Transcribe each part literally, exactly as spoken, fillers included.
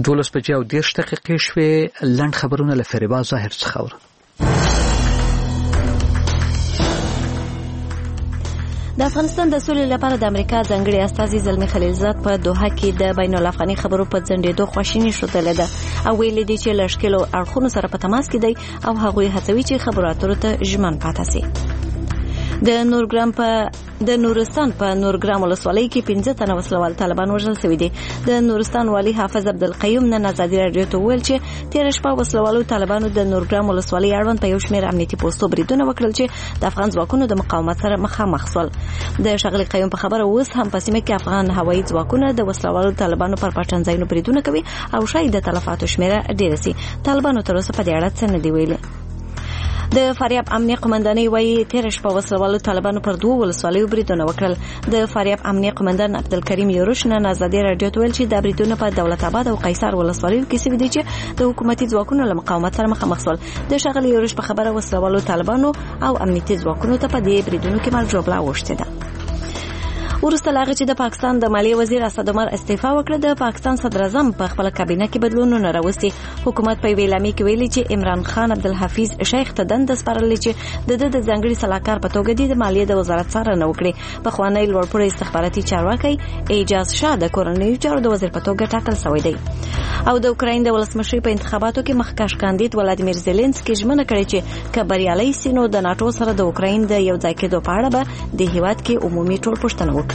دولس بجې او دېرش دقیقې شوې. لنډ خبرونه له فریبا ظاهر څخه اورو. د افغانستان د سولې لپاره د امریکا ځانګړي استازي زلمي خلیلزاد په دوحه کې د بین الافغاني خبرو په ځنډېدو خواشیني ښودلې ده او ویلي دي چې له ښکېلو اړخونو سره په تماس کې دی او هغوی هڅوي چې خبرو اترو ته ژمن پاتې سي. د نورګرام په د نورستان په نورګرام ولسوالۍ کې پنځه تنه وسلوال طالبان وژل شوي دي. د نورستان والي حافظ عبدالقیوم نن ازادي راډیو ته وویل چې تېره شپه وسلوالو طالبانو د نورګرام ولسوالۍ اړوند په یو شمېر امنیتي پوستو بریدونه وکړل چې د افغان ځواکونو د مقاومت سره مخامخ شول. د ښاغلي قیوم په خبره اوس هم په سیمه کې افغان هوایي ځواکونه د وسلوالو طالبانو پر پټنځایونو بریدونه کوي او شاید د تلفاتو شمېره ډېره سي. طالبانو تر اوسه په دې اړه څه نه دي ویلي. د فاریاب امنیه قومندانۍ وایي تېره شپه وسلوالو طالبانو پر دوو ولسوالیو بریدونه وکړل. د فاریاب امنیه قومندان عبدالکریم یوروش نن ازادي راډیو ته ویل چې د بریدونه په دولت آباد او قیصر ولسوالیو کې شوي دي چې د حکومتي ځواکونو له مقاومت سره مخامخ شول. د ښاغلي یوروش په خبره وسلوالو طالبانو او امنیتي ځواکونو ته په دې بریدونو کې مال جوړه اوښتې ده. وروسته لا چې د پاکستان د مالیې وزیر اسد عمر استعفا وکړه، د پاکستان صدر اعظم په خپل کابینه کې بدلونونه راوستي. حکومت په ویلامي کې ویلي چې عمران خان عبدالحفیظ شیخ ته دنده سپارلې چې د د ځانګړي صلاحکار په توګه د مالیې د وزارت څارنه وکړي. په خوانی لوړپوړی استخباراتي چارواکي اعجاز شاه د کورنیو چارو د وزیر په توګه ټاکل شوی دی. او د اوکراین د ولسمشر په انتخاباتو کې مخکښ کاندید ولادیمیر زيلنسکي ژمنه کړې چې کبریالي سينو د ناتو سره د اوکراین د یو ځای کېدو په اړه به د هیواد کې عمومي ټولپوښتنه وکړي.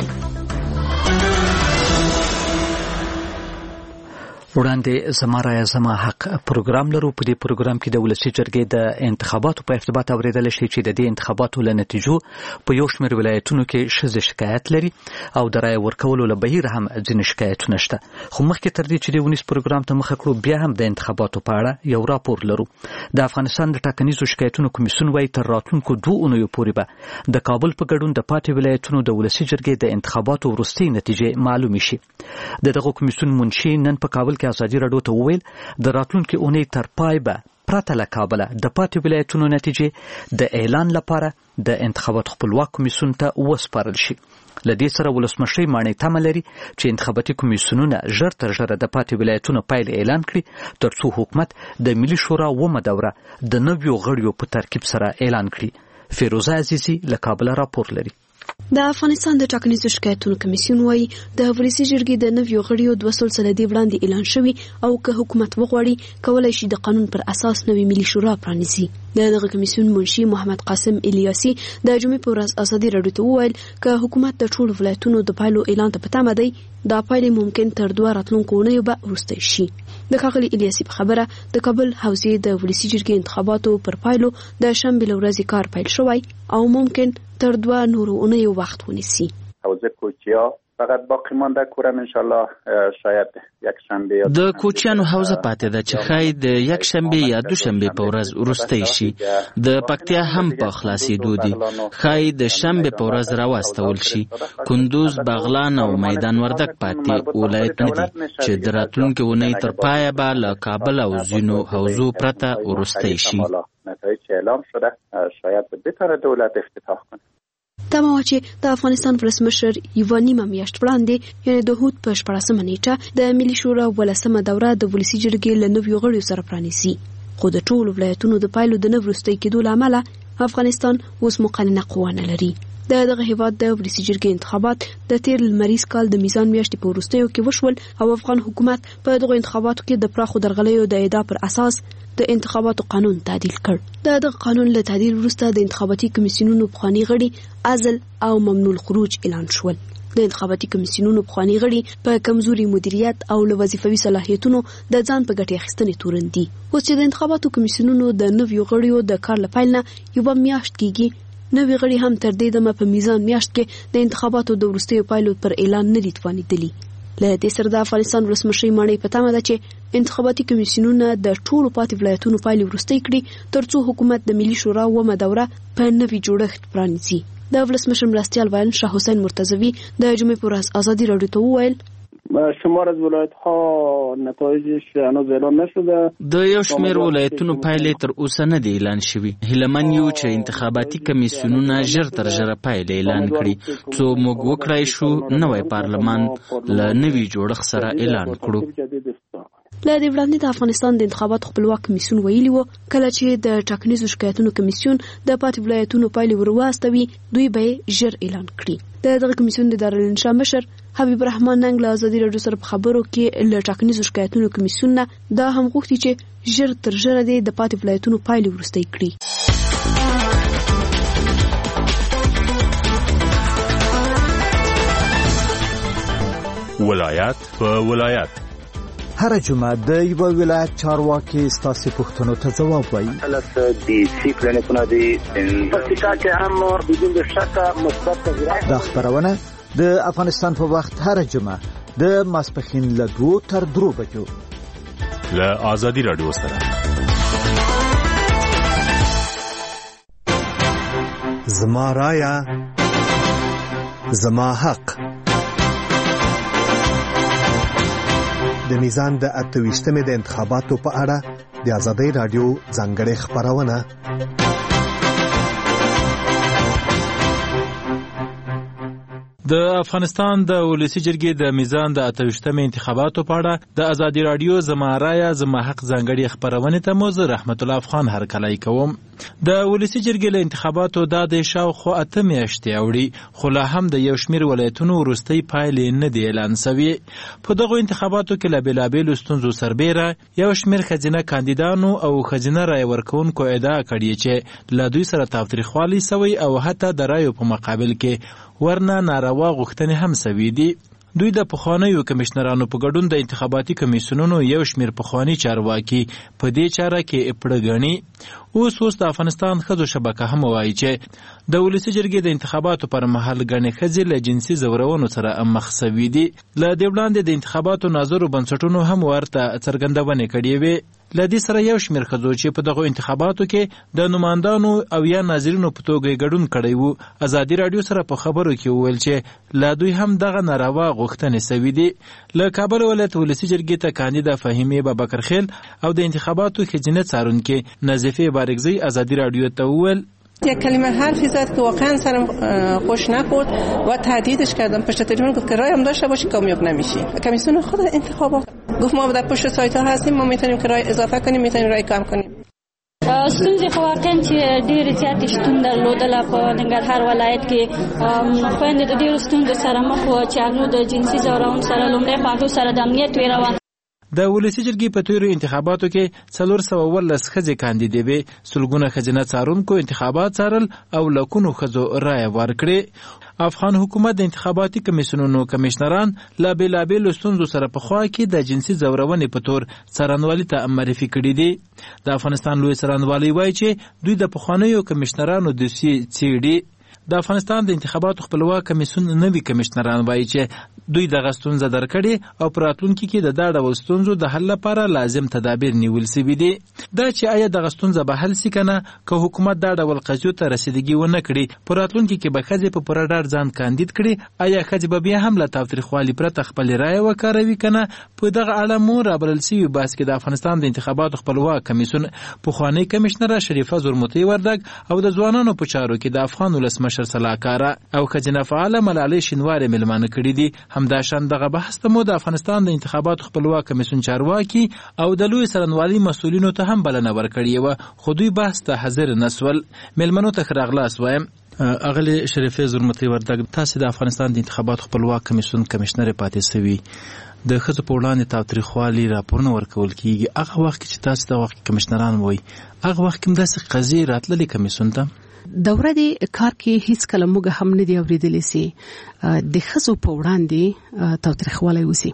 وړاندې زما رایه زما حق پروګرام لرو. په دې پروګرام کې د ولسی جرګې د انتخاباتو په ارتباط اوریدل شي چې د دې انتخاباتو له نتیجو په یو شمېر ولایتونو کې ښځې شکایت لري او د رایه ورکولو له بهیر هم ځینې شکایتونه شته. خو مخکې تر دې چې د ونیس پروګرام ته مخه کړو بیا هم د انتخاباتو په اړه یو راپور لرو. د افغانستان د ټاکنیزو شکایتونو کمیسیون وايي تر راتلونکو دوه اونیو پورې به د کابل په ګډون د پاتې ولایتونو د ولسی جرګې د انتخاباتو وروستۍ نتیجې معلومې شي. دغه کمیسیون منشي نن په کابل ازادي راډیو ته وویل د راتلونکي اونۍ تر پای به پرته له کابله د پاتې ولایتونو نتیجې د اعلان لپاره د انتخاباتو خپلواک کمیسیون ته وسپارل شي. له دې سره ولسمشر ماڼۍ تمه لري چې انتخاباتي کمیسیونونه ژر تر ژره د پاتې ولایتونو پایلې اعلان کړي ترڅو حکومت د ملي شورا اومه دوره د نویو غړیو په ترکیب سره اعلان کړي. فیروزه عزیزي له کابل راپور لري. د افغانستان د ټاکنیزو شکایتونو کمیسیون وايي د ولسی جرګې د نویو غړیو دوه سل سلدي وړاندې اعلان شوی او که حکومت وغواړي کولای شي د قانون پر اساس نوې ملي شورا پرانیزي. دغه کمیسیون منشي محمد قاسم الیاسي د جمعې په ورځ ازادي راډیو ته وویل که حکومت د ټولو ولایتونو د پایلو اعلان ته پټه مده دا پایلې ممکن تر دوه راتلونکو اونیو به وروسته شي. د ښاغلي الیاسي په خبره د کابل حوزې د ولسی جرګې انتخاباتو پر پایلو د شنبې له ورځې کار پیل شوی او ممکن تر دوه نورو اونیو وخت ونیسي. حوزه کوچیا فقط باقی مانده کورم ان شاء الله شاید یک شنبه یا د کوچیانو حوزه پاتې ده چې شاید یک شنبه یا دو شنبه په ورځ ورسته شي. د پکتیا هم په خلاصېدو دي شاید د شنبه په ورځ راوستول شي. کندوز، بغلان او میدان وردک پاتې ولایتونه دي چې د راتلونکي اونۍ تر پایه به له کابل او ځینو حوزو پرته ورسته شي. نتایج اعلام شده شاید بتونه دولت افتتاح کنه. تمام چې د افغانستان ولسمشر یوه نیمه میاشت وړاندې یعنې د هوت په شپاړسمه نیټه د ملي شورا ولسمه دوره د ولسی جرګې له نویو غړیو سره پرانیزي. خو د ټولو ولایتونو د پایلو د نه وروستۍ کېدو له امله افغانستان اوس مقننه قوه نه لري. د دغه هیواد د ولسی جرګې انتخابات د تیر لمریز کال د میزان میاشتې په وروستیو کې وشول او افغان حکومت په دغه انتخاباتو کې د پراخو درغلیو د ادعا پر اساس د انتخاباتو قانون تعدیل کړ. د دغه قانون له تعدیل وروسته د انتخاباتي کمیسیونونو پخواني غړي عزل او ممنوع الخروج اعلان شول. د انتخاباتي کمیسیونونو پخواني غړي په کمزوري مدیریت او له وظیفوي صلاحیتونو د ځان په ګټې اخیستنې تورن دي. اوس چې د انتخاباتو کمیسیونونو د نویو غړیو د کار له پیل نه یوه میاشت کېږي، نوي غړي هم تر دې دمه په میزان میاشت کې د انتخاباتو د وروستیو پایلو پر اعلان نه دي توانېدلي. له دې سره د افغانستان ولسمشر ماڼۍ په تمه ده چې انتخاباتي کمیسیونونه د ټولو پاتې ولایتونو پایلې وروستۍ کړي ترڅو حکومت د ملي شورا اومه دوره په نوي جوړښت پرانیزي. د ولسمشر مرستیال ویان شاه حسین مرتضوی د جمعې په ورځ ازادي راډیو ته وویل شمار از ولایت‌ها نتایجش هنوز اعلان نشده. د یو شمېر ولایتونو پایلې تر اوسه نه دي اعلان شوي. هیلهمن یو چې انتخاباتي کمیسیونونه ژر تر ژره پایلې اعلان کړي څو موږ وکړای شو نوی پارلمان له نوي جوړښت سره اعلان کړو. له دې وړاندې د افغانستان د انتخاباتو خپلواک کمیسیون ویلي و کله چې د ټاکنیزو شکایتونو کمیسیون د پاتې ولایتونو پایلې ورواستوي دوی به ژر اعلان کړي. د دغه کمیسیون د دارالانشا مشر حبیب الرحمن ننګ له ازادي راډیو سره په خبرو کې له ټاکنیزو شکایتونو کمیسیون نه دا هم غوښتي چې ژر تر ژره د پاتې ولایتونو پایلې ورسته کړي. ولایت په ولایت هر جمعه د یو ولایت چارواکي ستاسو پوښتنو ته ځواب وایي. کله د سی کلینیکونه دي پکې کې هم بدون شک مثبت تغیرات. دا خبرونه د افغانستان په وخت هر جمعه د ماسپخین له دوه تر درو بجو له ازادي رادیو سره. زما رایا زما حق. د میزان د اتويشتمې د انتخاباتو په اړه د ازادي رادیو ځانګړې خبرونه. د افغانستان د ولسی جرګې د میزان د اتويشتمې انتخاباتو په اړه د ازادي رادیو زما رایا زما حق ځانګړې خبرونه ته موزه رحمت الله افغان هر کله کوم. د ولسی جرګې له انتخاباتو د د شاوخوا اته میاشتې اوړي خو لا هم د یو شمیر ولایتونو وروستۍ پایلې نه دی اعلان شوی. په دغه انتخاباتو کې له بېلابېلو ستونزو سربېره یو شمیر ښځینه کاندیدانو او ښځینه رایې ورکوونکو ادعا کړې چې له دوی سره تاوتریخوالی سوی او حتی د رایو په مقابل کې ورنه ناروا غوښتنې هم سوي دي. دوی د پخوانیو کمشنرانو په ګډون د انتخاباتي کمیسیونونو یو شمیر پخوانی چارواکي په دې چاره کې اپړه غني. اوس اوس د افغانستان ښځو شبکه هم وایي چې د ولسی جرګې د انتخاباتو پر مهال غنې ښځې له جنسي زورونو سره مخ شوي دي. له دې وړاندې د انتخاباتو ناظرو بنسټونو هم ورته څرګندونې کړې وې. له دې سره یو شمیر ښځو چې په دغه انتخاباتو کې د نمائندانو او یا ناظرینو په توګه ګډون کړی وو ازادي رادیو سره په خبرو کې وویل چې له دوی هم دغه ناروا غوښتنې سوي دي. له کابل ولایت ولسی جرګې ته کاندیده فهیمه بابکرخیل او د انتخاباتو خجنه څارونکې نظیفه بارگزی ازادی رادیو ته وویل یک کلمه حرفی زد که واقعا سرم خوش نخورد و تهدیدش کردم. پشت تلفن گفت که رای هم داشته باشی کامیاب نمیشی. کمیسیون خود انتخابات گفت ما در پشت سایت ها هستیم، ما میتونیم که رای اضافه کنیم، میتونیم رای کم کنیم. ستونزې خو واقعا چې ډېرې زیاتې شتون درلودله په ننګرهار ولایت کې. خویندې د ډېرو ستونزو سره مخ وه چې هغوی د جنسي ځورونو سره لومړی خو هغوی سره د امنیت ویره. د ولسی جرګې په تیرو انتخاباتو کې څلور سوه اوولس ښځې کاندیدې وې. سلګونه ښځینه څارونکو انتخابات څارل او لکونو ښځو رایه ورکړې. افغان حکومت د انتخاباتي کمیسیونونو کمیشنران له بېلابېلو ستونزو سره په خوا کې د جنسي ځورونې په تور څارنوالي ته معرفي کړي دي. د افغانستان لوی څارنوالي وایي چې دوی د پخوانیو کمیشنرانو دوسیې څېړي. د افغانستان د انتخاباتو خپلواک کمیسیون نوي کمیشنران وایي چې دوی دغه ستونزه درک کړي او په راتلونکي کې د دا ډول ستونزو د حل لپاره لازم تدابیر نیول سوي دي. دا چې آیا دغه ستونزه به حل سي که نه، که حکومت دا ډول قضیو ته رسیدګي ونه کړي په راتلونکي کې به ښځې په پوره ډاډ ځان کاندید کړي. آیا ښځې به بیا هم له تاوتریخوالي پرته خپلې رایې وکاروي که نه؟ په دغه اړه مو رابلل سوي بحث کې د افغانستان د انتخاباتو خپلواک کمیسیون پخوانۍ کمیشنره شریفه زورموتي وردګ او د ځوانانو په چارو کې د افغان ولسمشر سلاکاره او ښځینه فعاله ملالۍ شینوارې مېلمانه کړي دي. همداشان دغه بحث ته مو د افغانستان د انتخاباتو خپلواک کمیسیون چارواکي او د لوی څارنوالي مسؤلینو ته هم بلنه ورکړې وه، خو دوی بحث ته حاضر نه سول. مېلمنو ته ښه راغلاست وایم. اغلې شریفې زورمتي وردګ، تاسې د افغانستان د انتخاباتو خپلواک کمیسیون کمیشنرې پاتې سوي. د ښځو په وړاندې تاوتریخوالي راپورونه ورکول کېږي. هغه وخت کې چې تاسې د وخت کمیشنران وایي، هغه وخت کې هم داسې قضیې راتللې کمیسیون ته؟ د ورځې کار کې هیڅ کله موږ هم نه دی اورېدلی سي د ښځو په وړاندې تاوتریخوالی وسي،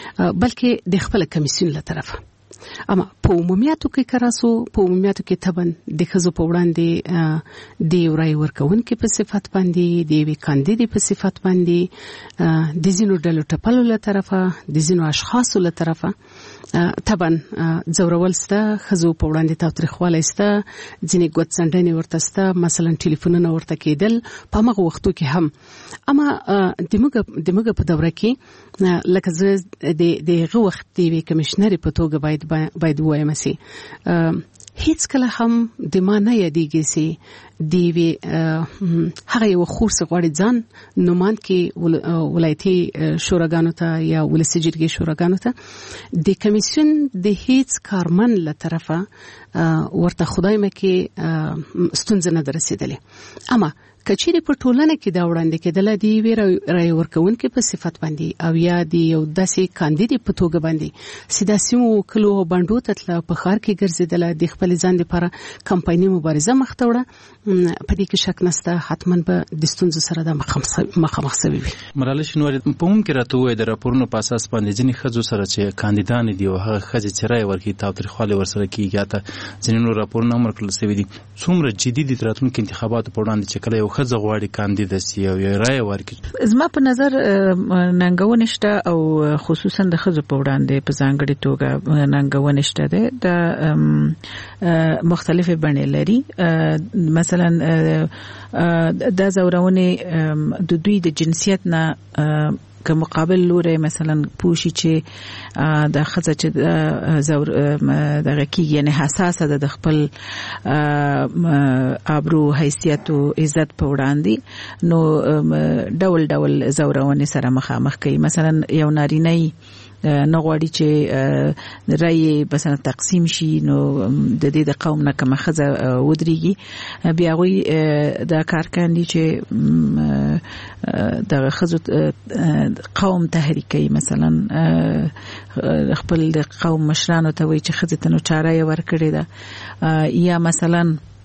بلکې د خپل کمیسیون له طرفه. اما په عمومیاتو کې کراسو په عمومیاتو کې تبن د ښځو په وړاندې د یو رای ورکوونکي په صفت باندې، د یوې کاندیدې په صفت باندې، د ځینو ډلو ټپلو له طرفه، د ځینو اشخاصو له طرفه طبعا ځورول سته، ښځو په وړاندې تاوتریخوالی سته، ځینې ګوتڅنډنې ورته سته، مثلا ټلیفونونه ورته کېدل په همغه وختو کې هم. اما د موږ په دوره کې لکه زه د هغه وخت د یوې کمیشنرې په توګه باید باید ووایم سي هیڅ کله هم د ما نه یادېږي چې دی وی هغه یو خورس غوړي ځان نومان کې ولایتي شوراګانو ته یا ولسي جرګې شوراګانو ته د کمیسیون د هیڅ کارمن له طرفه ورته خدای مکه ستونزه نه درسیدلې. اما کچېری په ټولنه کې دا وړاندې کېدل دی ویره رای ورکوونکو په صفت باندې او یا دی یو داسې کاندید په توګه باندې سیداسیمو کلو باندې تل په خار کې ګرځیدل د خپل ځان لپاره کمپایني مبارزه مختوړه په دې کې شک نشته حتما به د ستونزو سره د مخامخ شوي وي. مرالي شنواری په هم کې راته وای د راپورونو په اساس باندې ځینې خځو سره چې کاندیدان دي او هغه خځې چې رای ورکړي تاوتریخوالی ورسره کیږي ته ځینې نور راپورونه هم ورکړل شوي دي. څومره جدي دي راتلونکي انتخاباتو په وړاندې چې کله خزه غواړي کاندید سي او رای ورکړي؟ زما په نظر ننګونه شته او خصوصا د خزو په وړاندې په ځانګړي توګه ننګونه شته ده د مختلفه بڼې لري. مثلا د زورونه د دوی د جنسیت نه که مقابل لوري مثلا پوشي چې د خزه چې زور دغه کی یعنی حساسه ده د خپل ابرو حیثیت او عزت په وړاندې نو ډول ډول زورونه سره مخامخ کوي. مثلا یو نارینه نه غواړي چې رای مثلا تقسیم شي نو د دې د قوم نه کومه خزه ودرېږي بیا غوي د کارکاندي چې د خزو قوم تحریکي مثلا خپل د قوم مشرانو ته وایي چې خزه ته نو چاره ورکړي ده یا مثلا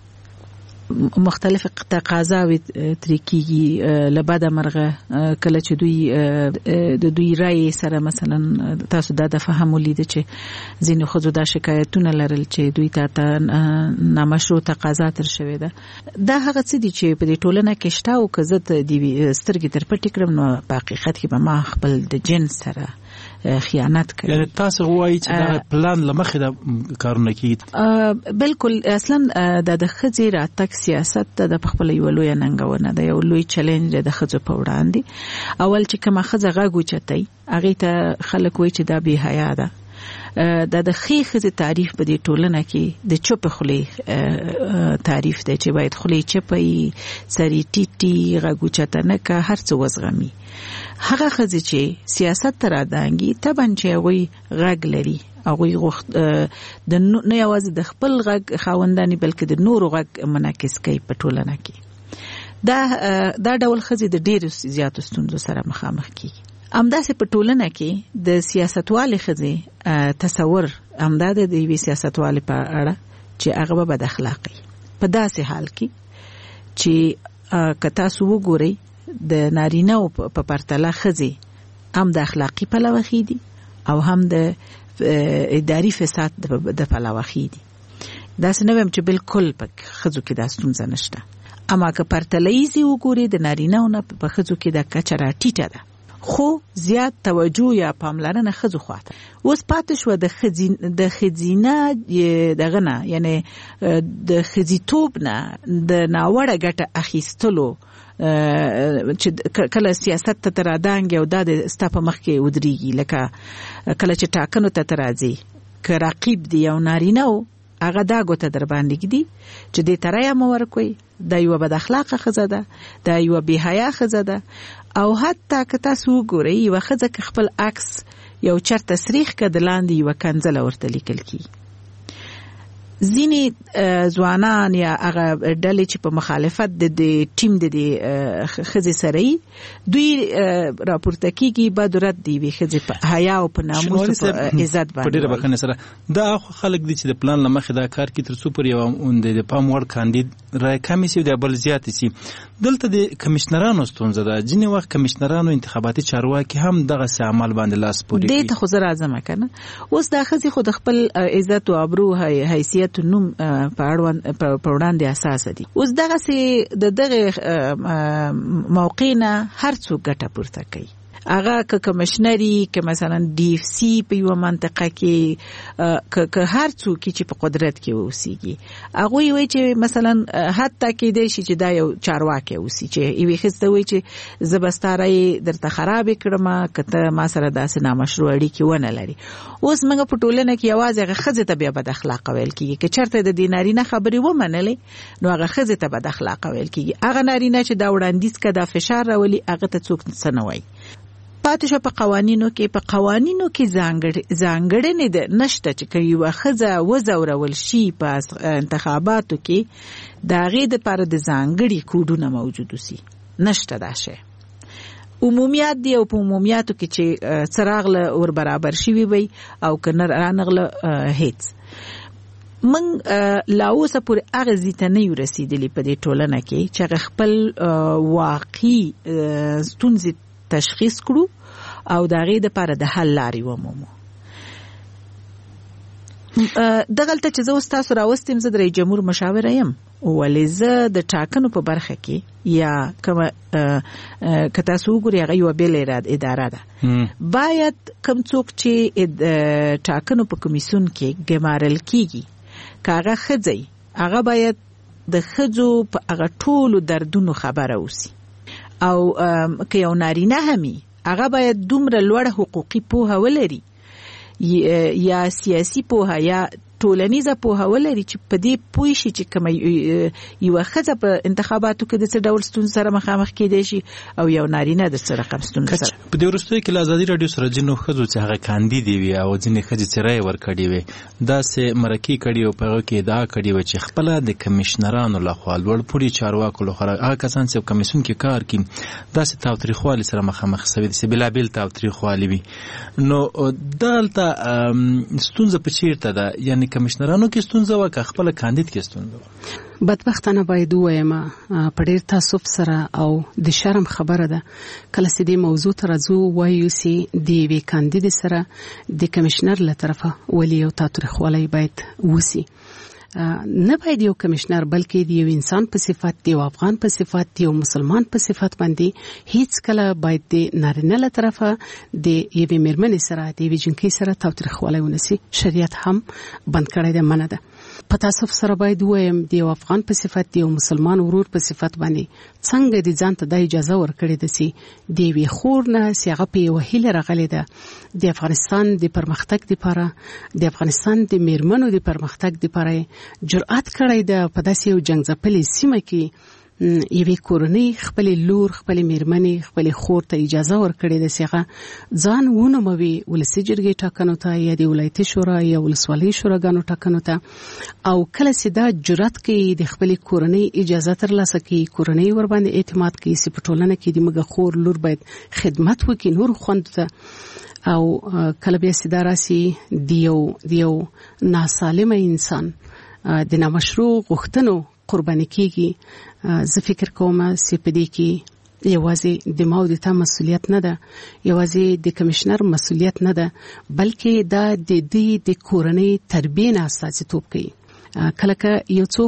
مختلف تقاضاوي ترکیږي لباده مرغه کله چې دوی د دوی رای سره مثلا تاسو دا د فهم ولید چې ځینې خو دا شکایتونه لرل چې دوی ته نامشروع تقاضا تر شوی ده. دا هغه څه دي چې په دې ټولنه کې شته او که زه د سترګې تر پټې کړم نو په حقیقت کې به ما خپل د جنس سره خیانت کوي. یعنی تاسو وایي چې دا پلان لمخې د کارونه کیږي؟ بالکل اصلا د خځې راتګ سیاست د خپل یو لوی ننګونه ده یو لوی چیلنج د خځو په وړاندې. اول چې کومه خځه غاګو چتای هغه ته خلک وایي چې دا بی حیا ده. دا د خې خځې تعریف په دې ټولنه کې د چوپ خولي تعریف دی چې باید خولي چپي سری ټیټي غاګو چتنه که هر څه وزغمي. هغه خځې چې سیاست تر ادانګي تبن چې وي غاګ لري هغه غوښت د نه یوازې د خپل غږ خاوندانی بلکې د نورو غږ منعکس کوي په ټولنه کې. دا دا ډول خځې د ډېرو زیاتو ستونزو سره مخامخ کیږي. امداسې په ټولنه کې د سیاستوالې خځې تصور امداد د وی سیاستوالې په اړه چې هغه به بد اخلاقي په داسې حال کې چې کتا سو وګوري د نارینه په پرتله خځې هم د اخلاقی پلوه خېدي او هم د اداري فساد د پلوه خېدي. دا څنګه چې بالکل په خځو کې د ستونزه نشته اما که پرتلایزي وګوري د نارینه نه په خځو کې د کچرا ټیټه ده خو زیات توجه یا پاملرنه خځو خواته. اوس پاتې شو د خزین د خزینه دغه نه یعنی د خزیتوب نه د ناوړه ګټه اخیستلو چې کله سیاست ته تر ادانګ او د ستاپ مخ کې ودرېږي لکه کله چې ټاکنو ته ترازي ک رقیب دی او نارینه هغه دا ګوته در باندې دي چې دې ترای مور کوي دا یو بد اخلاقه خزه ده دا یو بی حیا خزه ده او حتی که تاسو وګورئ یو خزه ک خپل عکس یو چر تصریح کډلاندې یو کنزله ورته لیکل کی ځینې ځوانان یا هغه ډلې چې په مخالفت د ټیم د خزې سره دوی راپورته کیږي بعد رد دی وی خزې په حیا او په ناموس په عزت باندې په ډیره بخنه سره دا خلک دي چې د پلان لمخه دا کار کوي تر څو پر یو د پام وړ کاندید رای کمی سي د بل زیات سي. دلته د کمشنرانو ستونزه ده. ځینې وخت کمشنرانو انتخاباتي چارواکي هم دغه سي عمل باندې لاس پوري کوي. دې ته خو زه راځم کنه اوس دا خزې خو د خپل عزت او ابرو حیثیت نوم په اړوند په وړاندې اساس دي. اوس دغه سي د دغه موقع نه هر څوک ګټه پورته کوي هغه ک کمشنري ک مثلا ډي اف سي په یو منطقه کې ک ک هر څوک چې په قدرت کې اوسېږي هغه وی چې مثلا حتی کې د شي چې دا یو چارواکي اوسي چې یوه خسته وی چې زبستاري درته خراب کړم کته ما سره داسې نامشروع اړیکې ونه لري. اوس موږ په ټولنه کې یوازې هغه خزه ته بیا بد اخلاق ویل کیږي چې چرته د دیناري نه خبري و منلې نو هغه خزه ته بد اخلاق ویل کیږي. هغه نارینه چې دا وړاندیز کړه فشار راولي هغه ته څوک څه نه وایي. پاتې شو په قوانینو کې په قوانینو کې ځانګړ ځانګړنې ده نشته چې کوي خزه وزورول شي په انتخاباتو کې دا غي د پر د ځانګړي کوډونه موجود وسی نشته دا شی. عمومیات دی او په عمومیاتو کې چې څراغ له ور برابر شي وي او کنه رانغله هیڅ من لاوسه پر هغه ځته نه یو رسیدلی په دې ټولنه کې چې خپل واقعي ستونزې تشخیص کړو او دا غي د پاره د حل لاري ومومو. دغلته چې زه تاسو راوستم زه د رئیس جمهور مشاور یم ولې زه د ټاکنو په برخه کې یا کوم که تاسو وګورئ هغه یو بل اداره ده باید کوم څوک چې ټاکنو په کمیسیون کې ګمارل کیږي کاغه خځي هغه باید د خځو په هغه ټولو دردونو خبره اوسي او که یو نارینه همي هغه باید دومره لوړ حقوقي پوهه ولري یا سیاسي پوهه یا ټولنیزه پوهه ولري چې په دې پوه شي چې کوم یو خزه په انتخاباتو کې د څه ډول ستونزې سره مخامخ کېدای شي او یو نارینه د سره رقم ستونزې سره. په دې وروستیو کې آزادي رادیو سره جنو خزو چې هغه کاندیدې وي او ځینې خځې چې رای ورکړي وي دا سه مرکي کړي او په هغه کې دا کړي و چې خپل د کمشنرانو لخوا لوړ پوړي چارواکو لخوا هغه کسان چې کمیسیون کې کار کوي دا سه تاوتریخوالي سره مخامخ شوي دي بلا بل تاوتریخوالي وي نو دلته ستونزه په چیرته ده یعنی کمشنرانو کې ستونزه وکړه خپل کاندید کې ستونزه بدبختانه باید وایم په ډیر تاسف سره او د شرم خبره ده کله چې د موضوع تر ازو وایو سي دی وی کاندید سره د کمشنر له طرفه ولی او تاریخوالي باید وسی نه باید یو کمشنر بلکې د یو انسان په صفت دی او افغان په صفت دی او مسلمان په صفت باندې هیڅ کله باید د نارینه له طرفه د یوې مېرمنې سره د یوې جنکۍ سره تاریخوالي ونسی شریعت هم بند کړی دی منه ده. په تاسف سره باید وایم د یو افغان په صفت دی او مسلمان ورور په صفت باندې څنګه د ځان ته د اجازه ورکړي د سي دی وی خور نه سیغه په وهیله رغلې ده د افغانستان د پرمختګ لپاره د افغانستان د میرمنو د پرمختګ لپاره جرأت کړی ده په داسې یو جنگ ځپلې سیمه کې یوه کورنۍ خپل لور خپل میرمنې خپل خور ته اجازه ورکړي د سیغه ځان ونوموي ولسی جرګې ټاکنو ته یا د ولایتي شورا یا ولسوالۍ شوراګانو ټاکنو ته او کله چې دا جرأت کوي د خپل کورنۍ اجازه ترلاسه کوي کورنۍ ور باندې اعتماد کوي چې په ټولنه کې د مګه خور لور باید خدمت وکړي نور خوند ته او کله بیا سیداراسي دیو دیو ناسالمه انسان د نامشروع غوښتنو قرباني کیږي زه فکر کوم چې په دې کې یوازې د ماو د تا مسولیت نه ده یوازې د کمشنر مسولیت نه ده بلکې دا د دې د کورنۍ تربیه نه استازیتوب کوي. کله که یو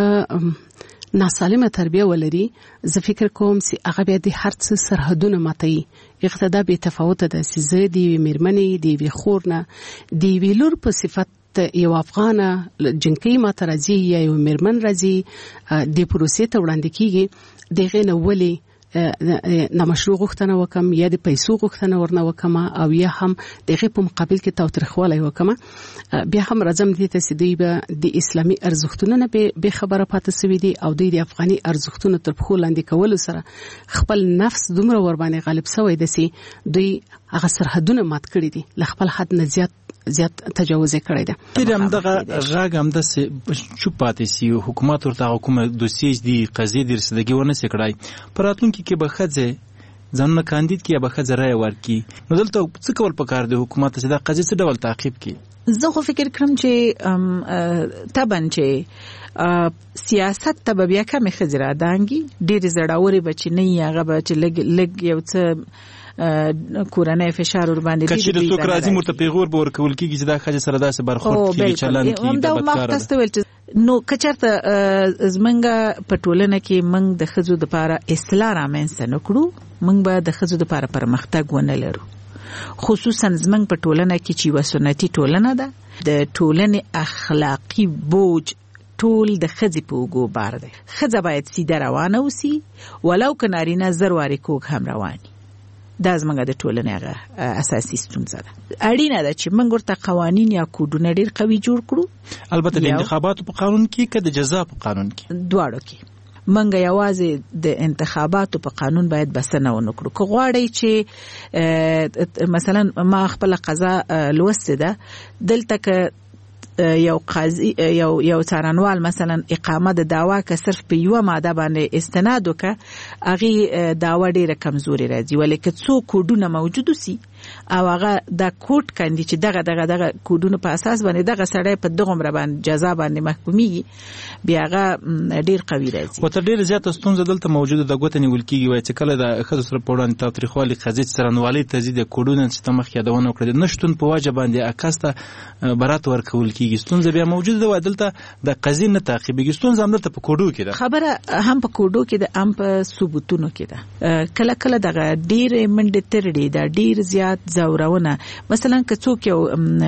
څوک ناسالمه تربیه ولري زه فکر کوم چې هغه بیا د هر څه سرحدونه ماتوي اقتدا به تفاوت ده چې زه د میرمنې د خور نه د ویلور په صفت یو افغانه جنکۍ ماته راځي یا یو میرمن راځي د پروسې ته وړاندې کیږي دغه نه ولي نامشروع غوښتنه وکم یا د پیسو غوښتنه ورنه وکم او یا هم دغه په مقابل کې تاوتریخوالی وکم بیا هم راځم دې ته چې دوی به د اسلامي ارزښتونو نه به خبره پاتې سوي دي او دوی د افغاني ارزښتونو تر پخو لاندې کولو سره خپل نفس دومره ور باندې غالب شوی دي چې دوی هغه سرحدونه مات کړی دي ل خپل حد نه زیات زیات تجاوز کړی دی. پیرم دغه غاګ هم د چوپ پاتې سی حکومت ورته حکومت دوسیج دی قضیه د رسیدګي ونه سکړای پراتونکو کې به خځه ځنه کاندید کې به خځه رای ورکی نو دلته څه کول پکار دی حکومت چې د قضیه څه ډول تعقیب کی. زه خو فکر کوم چې طبعا چې سیاست ته بیا کوم خځه را دانګي ډېر زړاوري بچی نه هغه بچ لګ لګ یو څه کورنۍ فشار ور باندې دي کچې د څوک راځي مرته پیغور به ورکول کیږي چې دا خځه سره داسې برخورد کیږي چلند کیږي د بدکار نو کچرته زمنګ په ټولنه کې منګ د خځو د لپاره اصلاح رامنځته نکړو موږ به د ښځو لپاره پرمختګ ونه لرو. خصوصا زموږ په ټولنه کې چې یوه سنتي ټولنه ده، د ټولنې اخلاقي بوج ټول د ښځې په اوږو بار دی. ښځه باید سیده روانه اوسي، ولو که نارینه زر وارې کوږ هم رواني. دا زموږ د ټولنې هغه اساسي ستونزه ده. اړینه ده چې موږ ورته قوانین یا کوډونه ډېر قوي جوړ کړو. البته د انتخاباتو په قانون کې که د جزا په قانون کې؟ دواړو کې. منګه یوازې د انتخاباتو په قانون باید بسنه ونه کړو. که غواړئ چې مثلا ما خپل قضا لوستې ده، دلته که یو قاضي یو یو څارنوال مثلا اقامه د دعوا که صرف په یو ماده باندې استناد وکړه، هغه دعوا ډیره کمزوري راځي. ولیکن څو کوډونه موجود سي او هغه د کوټ کاندي چې دغه دغه دغه کوډونو په اساس باندې دغه سړی په دغه عمر باندې جزا باندې محکومي، بیا هغه ډیر قوي راځي. او تر ډیر زیاته ستونزه دلته موجوده د غوته نیول کیږي، وای چې کله د ښځو سره په وړاندې تاریخوالي قضیې څرنوالي تزيد کوډونه چې تمخ یادونه وکړي نشټون په واجب باندې اکاسته برات ورکول کیږي. ستونزه بیا موجوده ده، دلته د قضیې نه تعقیبېږي. ستونزه هم دلته په کوډو کې ده. خبره هم په کوډو کې ده، هم په ثبوتونو کې ده. کله کله دغه ډیر منډه ترډي دا ډیر زیات زورونه. مثلا که څوک یو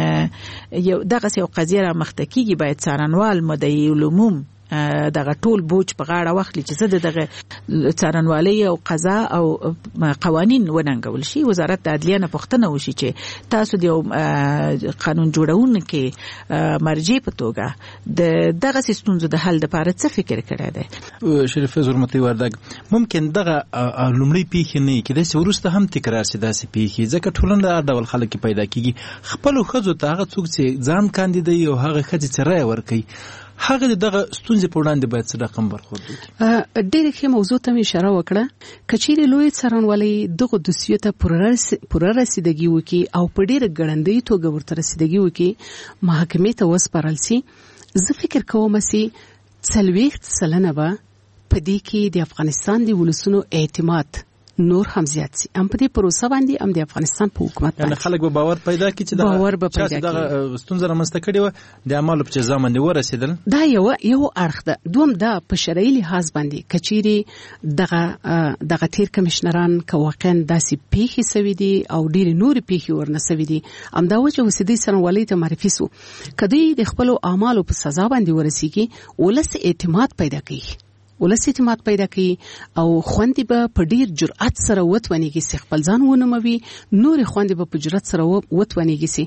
یو دغه یو قضیه را مخته کیږي، باید څارنوال مدعي العموم دغه ټول بوج په غاړه واخلي چې څه دغه څارنوالۍ او قضا او قوانین وننګول شي. وزارت د عدلیه نه پوښتنه وشي چې تاسو د قانون جوړونکو مرجع په توګه د دغه ستونزو د حل لپاره څه فکر کړی دی؟ شریف زرمتي وردګ، ممکن دغه لومړی پیښې نه کېدای چې وروسته هم تکرار شي داسې پیښې، ځکه ټولنه د ډول خلک پیدا کیږي. خپل ښځو ته هغه څوک چې ځان کاندیدي او هغه ښځې چې رایه ورکوي، هغه دغه ستونزې په وړاندې باید څه رقم برخورد وکړي. ډېر ښه موضوع ته اشاره وکړه. کچېرې لوی څارنوالۍ دغه دوسیې ته پوره رسیدګي وکړي او په ډېره ګړندۍ توګه ورته رسیدګي وکړي، محکمې ته وسپارل شي، زه فکر کوم چې څلوېښت سلنه به په دې کې د افغانستان د ولسونو اعتماد نور هم زیات سي. هم په دې پروسه باندې هم د افغانستان په حکومت باندې خلک به باور پیدا کړي چې باور به پیدا کړي دا ستونزه رامنځته کړي و د اعمالو په ځای باندې ورسېدل. دا یو یو اړخ ده. دوم دا په شرعي لحاظ باندې کچيري دغه دغه تیر کمشنران که واقعا داسې پیښې سوي دي او ډېر نور پیښې ورنه سوي دي، هم دا وجه وسیدي څارنوالۍ ته معرفي سو کدی د خپل اعمالو په سزا باندې ورسیږي، ولس اعتماد پیدا کوي ولس اعتماد پیدا کوي او خوندې به په ډیر جرأت سره وتونیږي چې خپل ځان ونوموي، نور خوندې به په جرأت سره وتونیږي چې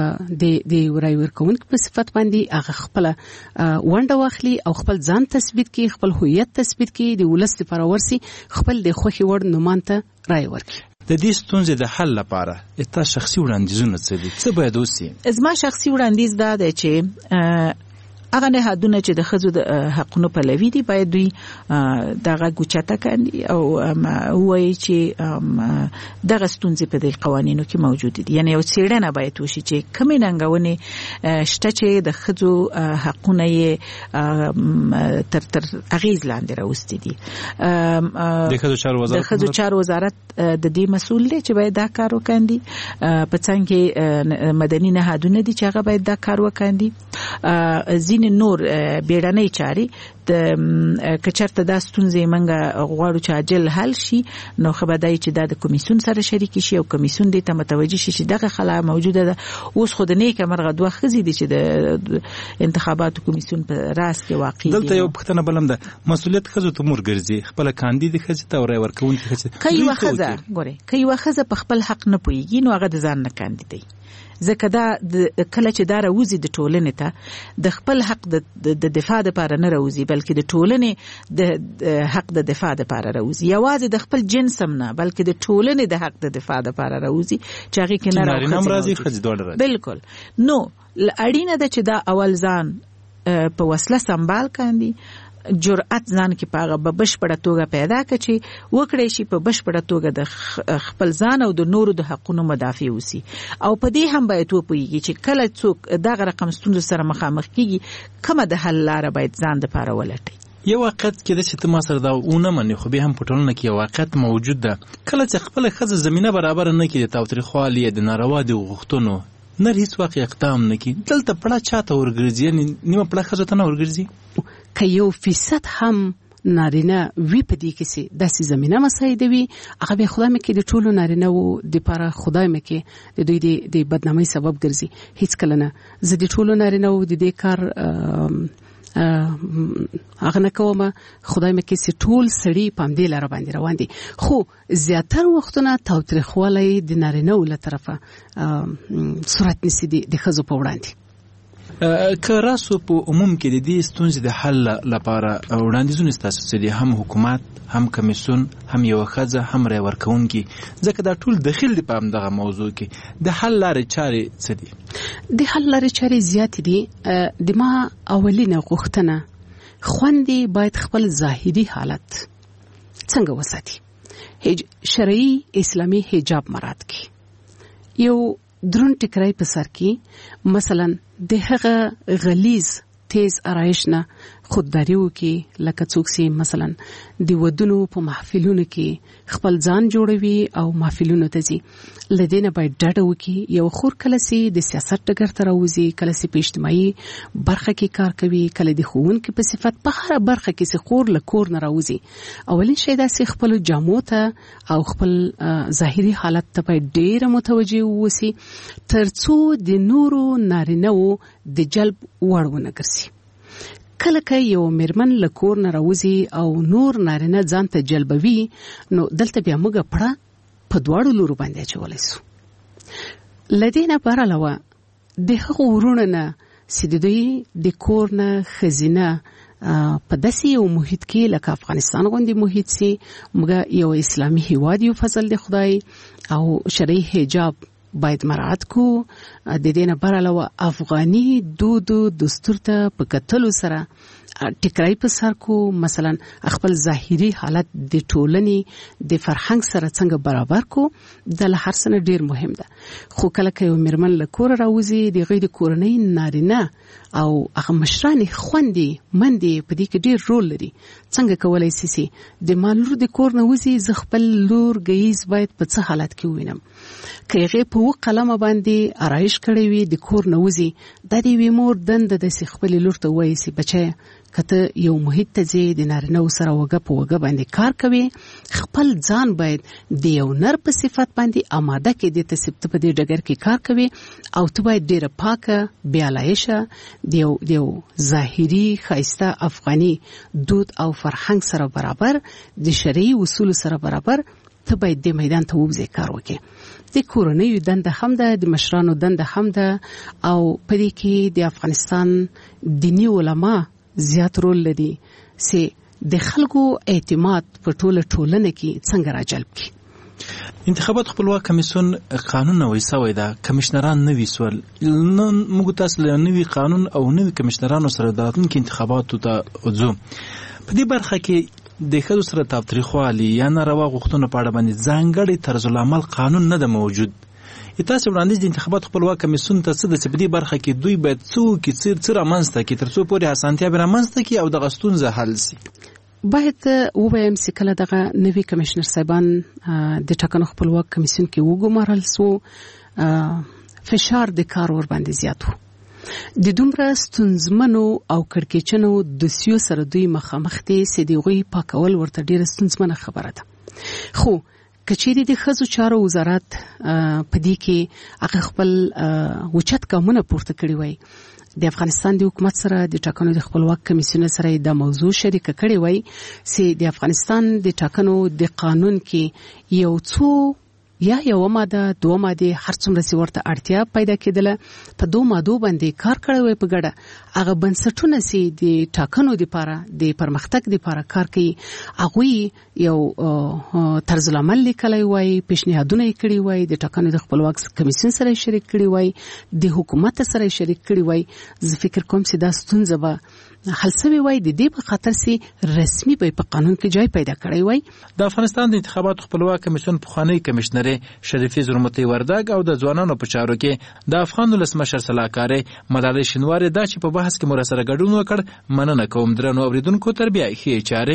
د د رای ورکوونکو په صفت باندې هغه خپل ونډه واخلي او خپل ځان تثبیت کړي، خپل هویت تثبیت کړي، د ولس لپاره ورسي خپل د خوښي وړ نومان ته رای ورکړي. د دې ستونزې د حل لپاره اته شخصي وړاندیزونه څه دي؟ څه باید وسی؟ زما شخصي وړاندیز دا دی چې هغه نهادونه چې د ښځو د حقونو پلوي دي باید دوی دغه ګوچته کاندي او وایي چې دغه ستونزې په دې قوانینو کې موجود دي. یعنی یو څېړنه باید وشي چې کومې ننګونې شته چې د ښځو حقونه یې تر تر اغېز لاندې راوستي دي. د ښځو چارو وزارت د ښځو چارو وزارت د دې مسؤل دی چې باید دا کار وکاندي. په څنګ کې مدني نهادونه دي چې هغه باید دا کار وکاندي. نور بیړنۍ چاري د کچرته د ستونزې منګه غواړو چې عاجل حل شي، نو خبردای چې د کمیسیون سره شریک شي او کمیسیون دې ته متوجه شي چې دغه خلا موجوده ده. اوس خو د نیکه مرغه دوه خزي دي چې د انتخاباتو کمیسیون په راس کې واقع دي. دلته یو پښتنه بلم ده، مسؤلیت خزو ته مور ګرځي، خپل کاندید خزي ته ورای ورکون خزي کوي وخزه ګوره کوي وخزه په خپل حق نه پويږي، نو هغه د ځان نه کاندیدي. ځکه دا کله چې دا راوځي د ټولنې ته د خپل حق د دفاع لپاره نه راوځي، بلکې د ټولنې د حق د دفاع لپاره راوځي. یوازې د خپل جنس هم نه، بلکې د ټولنې د حق د دفاع لپاره راوځي چې هغه کې نه راوځي. بالکل. نو اړینه ده چې دا اول ځان په وسله سنبال کاندي، جرأت ځان کې پاغه په بشپړه توګه پیدا کړي، وکړي شي په بشپړه توګه د خپل ځان او د نورو د حقونو مدافع وسی. او په دې هم باید وپوهیږي چې کله څوک دغه رقم ستونزو سره مخامخ کیږي، کومه د حل لاره باید ځان د پاره ولټي. یو واقعیت کې د چې ما سره دا ونه مني، خو به هم په ټولنه کې یو واقعیت موجود ده. کله چې خپل ښځه زمينه برابر نه کړي د تاوتریخوالي د ناروا د غوښتنو نه هیڅ واقع اقدام نه کوي، دلته پړه چاته ورګرځي، یعنی نیمه پړه ښځه ته نه ورګرځي. که یو فیصد هم نارینه وی په دې کې سي داسې زمينه مساعدوي هغه به خدای مکه د ټولو نارینه وو د لپاره خدای مکه د دوی د بدنامۍ سبب ګرځي هیڅ کله نه زه د ټولو نارینه وو د دې کار هغه نه کومه خدای مکه سي ټول سړي پام دې لاره باندې روان دي خو زیاتره وختونه تاوتریخوالی د نارینه وو له طرفه صورت نسی د خزو په وړاندې که راسو په عموم کې د دې ستونزې د حل لپاره وړاندیزونه ستاسو څه دي هم حکومت هم کمیسیون هم یو خزه هم رای ورکوونکي ځکه دا ټول داخل دي په همدغه موضوع کې د حل لارې چارې څه دي د حل لارې چارې زیات دي د ما اولینه غوښتنه خوندې باید خپل ظاهري حالت څنګه وساتي شرعي اسلامي حجاب مراد کی یو درون ټکرای په سر کې مثلا د هغه غلیظ تیز آرایش نه خودداري وکي لکه څوک سي مثلا د ودونو په محفلونو کې خپل ځان جوړوي او محفلونو ته ځي لدینه باید ډاډه وکي یو خور کله سي د سیاست ډګر ته راوځي کله سي په اجتماعي برخه کې کار کوي کله د ښوونکي په صفت په هر برخه کې سي خور له کور نه راوځي اولین شی دا سي خپل جامو ته او خپل ظاهري حالت ته باید ډېر متوجه وسی ترڅو د نورو نارینه‌و د جلب وړ ونه ګرځي کله که یو مرمن لکور نه راوځي او نور نارینه ځان ته جلبوي نو دلته بیا موږ پړه په دواړو لورو باندې اچولی سو لدینه بر علاوه د هغو ورونو نه چې د دوی د کور نه ښځینه په داسې یو محیط کې لکه افغانستان غوندې محیط سي موږ یو اسلامي هیواد یو فضل د خدای او شرعي حجاب باید مراعات کو د دې نه بر علاوه افغاني دود دستور ته په کتلو سره ټکرای په سر کو مثلا خپل ظاهري حالت د ټولنې د فرهنګ سره څنګه برابر کو د هر څه ډیر مهم ده خو کله کې مرمن له کور راوځي د غیر کورنۍ نارینه او هغه مشران خوندې مندې په دې کې ډیر رول لري څنګه کولای سي د مالور د کور نه وځي ز خپل لور غیز باید په څه حالت کې وینم کېغه په قلم باندې آرایش کړی وي د کور نه وځي د دې ویمور دند د خپل لور ته وایي سي بچي کته یو محیط ته زی د نارینه سره وګه په وګه باندې کار کوي خپل ځان باید د یو نر په صفت باندې آماده کې د تثبیت په دې ډګر کې کار کوي او ته باید ډیره پاکه بیالایشه د یو د یو ظاهري خاصه افغاني دود او فرهنګ سره برابر د شرعي اصول سره برابر ته باید د میدان ته وځي کار وکړي د کورنۍ دنده هم ده د مشرانو دنده هم ده او په دې کې د افغانستان دینی علما زیات رول لري چې د خلکو اعتماد په ټوله ټولنه کې څنګه راجلب کړي انتخابات خپلواک کمیسیون قانون نوې سوی دا کمشنران نوې سول نن موږ تاسو له نوې قانون او نوې کمشنرانو سره د راتلونکي انتخاباتو ته وځو په دې برخه کې د خلکو سره تاوتریخوالي یا ناروا غوښتنو په اړه باندې ځانګړي طرز العمل قانون نه ده موجود تاسو وړاندیز د انتخابات خپلواک کمیسیون ته څه د سپدي برخه کې دوی باید څو کې څیر څیر امانسته کې ترڅو پورې اسانتیا به امانسته کې او د غستونزه حل شي باید ووایم چې کله دغه نوی کمشنر صاحبان د ټاکنو خپلواک کمیسیون کې وګمارل سو فشار د کار ور باندې زیاتو د دومره ستونزمنو او کړکېچنو د سیو سره دوی مخامخ دي چې دوی پاکول ورته ډیره ستونزمنه خبره ده خو کچېری د خزو چارو وزارت په دې کې هغه خپل وچت ګامونه پورته کړی وای د افغانستان د حکومت سره د ټاکنو د خپلواک کمیسیون سره د موضوع شریک کړی وای چې د افغانستان د ټاکنو د قانون کې یو څو یا یو ماده دوه ماده هر څومره سی ورته اړتیا پیدا کېدله په دوه مادو باندې کار کړی وای په ګډه هغه بنسټونه سي د ټاکنو لپاره د پرمختګ لپاره کار کوي هغه یو طرز العمل لیکلی وای پیشنهادونه کړی وای د ټاکنو د خپلواک کمیسیون سره شریک کړی وای د حکومت سره شریک کړی وای زه فکر کوم چې دا ستونزه به حل سوي وای د دې په خاطر سي رسمي به په قانون کې ځای پیدا کړی وای د افغانستان د انتخاباتو خپلواک کمیسیون پخوانی کمشنر شریفي زرمتي وردګ او د ځوانانو په چارو کې د افغان ولسمشر سلاکار ملالۍ شینواری دا چې په بحث کې مرسته ګډون وکړ مننه کوم درنو اوریدونکو تربیه ښه چاره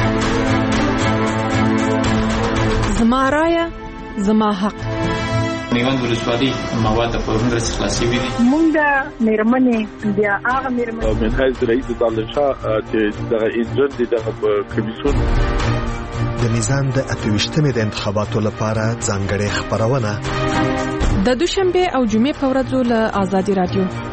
زما رايه زما حق میوند ولسوالۍ مواد په هندرس خلاصي وي مونږ د میرمنې بیا هغه میرمنې من حیث رئیس دانشا چې دغه انجن دي دغه کمیسیون د میزان د اتويشتمې د انتخاباتو لپاره ځانګړې خبرونه د دوشنبه او جمعې په ورځو له آزادي رادیو